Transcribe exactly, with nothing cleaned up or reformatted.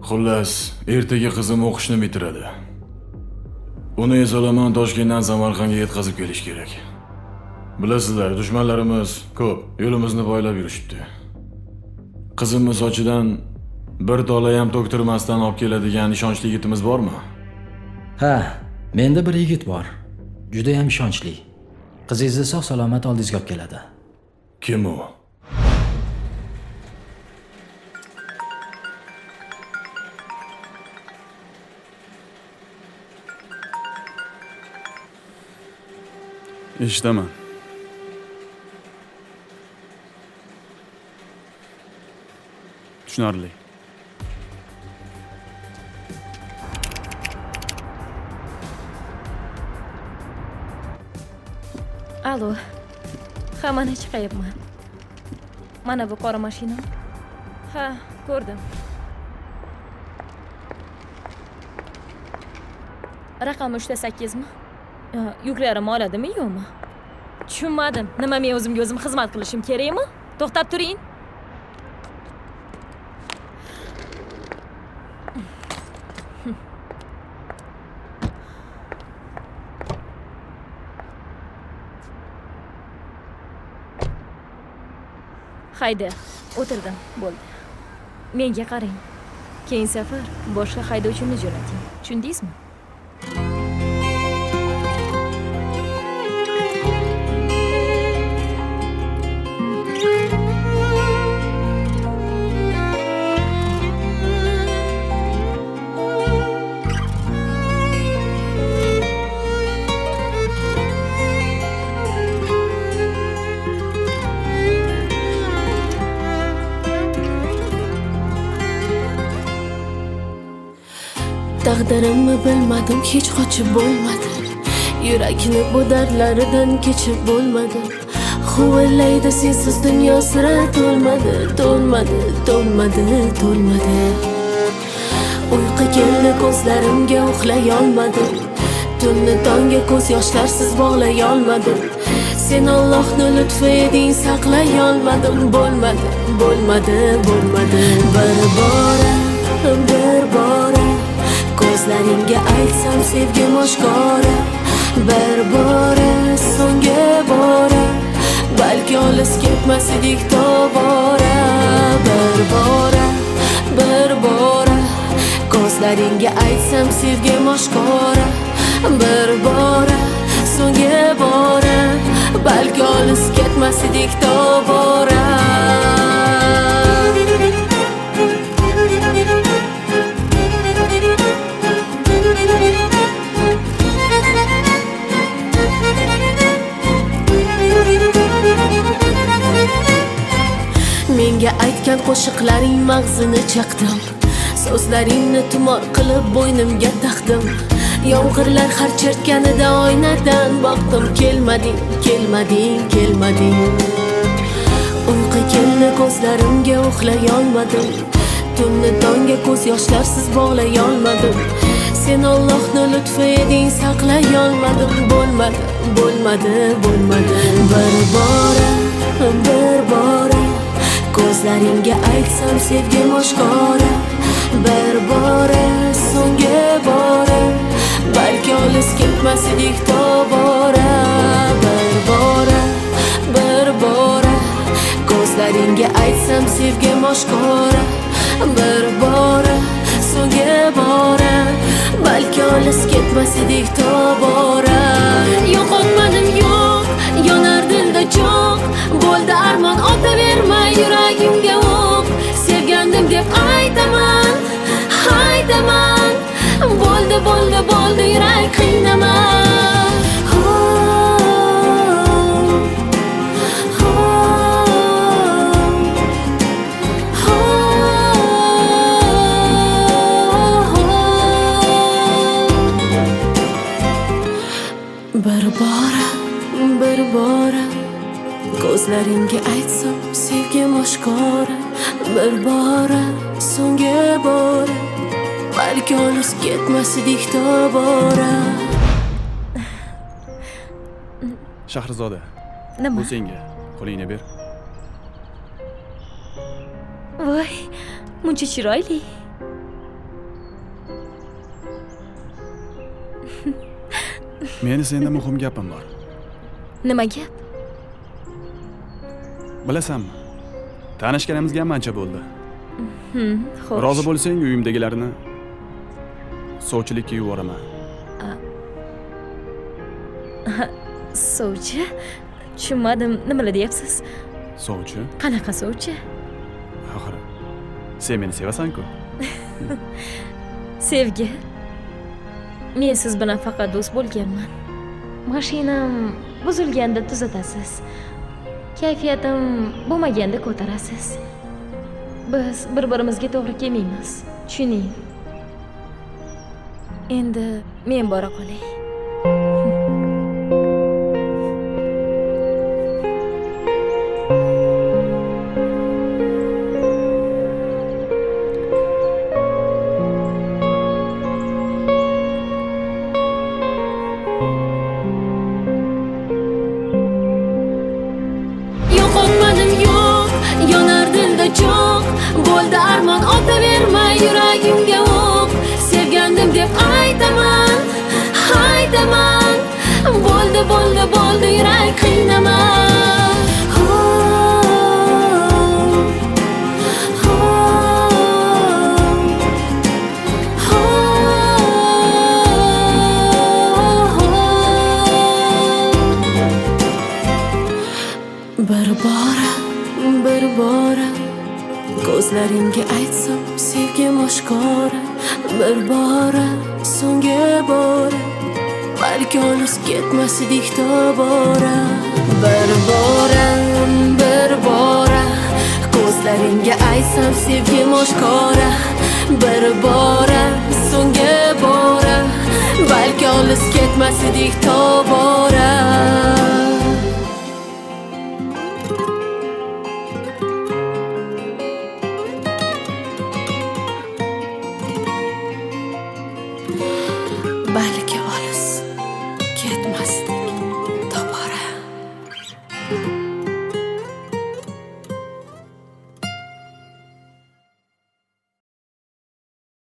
Xullas, ertaga qizim o'qishni bitiradi. Uni esolomon Toshkentdan Samarqandga yetkazib kelish kerak. Bilasizlar, dushmanlarimiz ko'p, yo'limizni boylab yurishibdi. Qizimni sochidan bir tola ham to'ktirmasdan olib keladigan ishonchli yigitimiz bormi? Ha, menda bir yigit bor. Juda ham ishonchli. Qizingizni sog' salomat oldingizga olib keladi. Kim u? Eshitaman. Tushunarli. Alo. Ha, mana chiqayapman. Mana bu qora mashina. Ha, ko'rdim. Raqam uch sakkiz mi? Yuklarim oladimi, yo'qmi? Tushunmadim. Nima men o'zimga o'zim xizmat qilishim kerakmi? To'xtab turing. Hayda, o'tirdim, bo'ldi. Menga qarang. Keyin safar boshqa haydovchini jo'nating. Tushundingizmi? Taqdirimni bilmadim, hech qochib bo'lmadi. Yurakni bu dardlaridan kechib bo'lmadi. Huvillaydi sensiz dunyo sira to'lmadi, to'lmadi, to'lmadi, to'lmadi. Uyqu keldi ko'zlarimga, uxlay olmadim. Tunni tongga ko'z yoshlarsiz bog'lay olmadim. Sen Allohning lutfi eding, saqlay olmadim. Bo'lmadi, bo'lmadi, bo'lmadi. Bir bora, bir bora ko'zlaringga aytsam sevgim oshkora. Bir bora, so'nggi bora, balki olis ketmas edik tobora. Bir bora, bir bora ko'zlaringga aytsam sevgim oshkora. Bir bora, so'nggi bora, balki olis ketmas edik tobora. Menga aytgan qo'shiqlaring mag'zini chaqdim. So'zlaringni tumor qilib bo'ynimga taqdim. Yomg'irlar har chertganida oynadan boqdim. Kelmading, kelmading, kelmading. Uyqu keldi ko'zlarimga, uxlay olmadim. Tunni tongga ko'z yoshlarsiz bog'lay olmadim. Sen Allohning lutfi eding, saqlay olmadim. Bo'lmadi, bo'lmadi, bo'lmadi. Bir bora, bir bora ko'zlaringga aytsam sevgim oshkora. Bir bora, so'nggi bora, balki olis ketmas edik tobora. Bir bora, bir bora ko'zlaringga aytsam sevgim oshkora. Bir bora, so'nggi bora, balki olis ketmas edik tobora. Yo'qotmadim, yo'q, yonar dilda cho'q. Bo'ldi armon, otaverma yuragimga o'q. Sevgandim deb aytaman, aytaman. Bo'ldi, bo'ldi, bo'ldi, yurak qiynaman. Bir bora, bir bora ko'zlaringga aytsam sevgim oshkora. Bir bora, so'nggi bora, balki olis ketmas edik tobora. Shahrizoda. Nima? Bu senga. Qo'lingni ber. Voy, muncha chiroyli. Meni senda muhim gapim bor. Nima gap? Bilasanmi? Tanishganimizga ham ancha bo'ldi. Hmm, xo'sh. Rozi bo'lsang, uyimdagilarni sovchilikka yuboraman. Sovchi? Tushunmadim, nimalar deyapsiz? Sovchi? Qanaqa sovchi? Axir sen meni sevasan-ku. Sevgi. Men siz bilan faqat do'st bo'lganman. Mashinam buzilganda tuzatasiz. Kayfiyatim bo'lmaganda ko'tarasiz. Biz bir-birimizga to'g'ri kelmaymiz. Tushuning. Endi men bora qolay. Yo'qotmadim yo'q, yonar dilda cho'q. Bo'ldi armon otaverma yuragimga o'q. Sevgandim deb aytaman, aytaman. Bo'ldi, bo'ldi, bo'ldi yurak qiynama. Bir bora, bir bora ko'zlaringga aytsam sevgim oshkora. Bir bora, so'nggi bora balki olis ketmas edik tobora. Bir bora, bir bora ko'zlaringga aytsam sevgim oshkora. Bir bora, so'nggi bora balki olis ketmas edik tobora.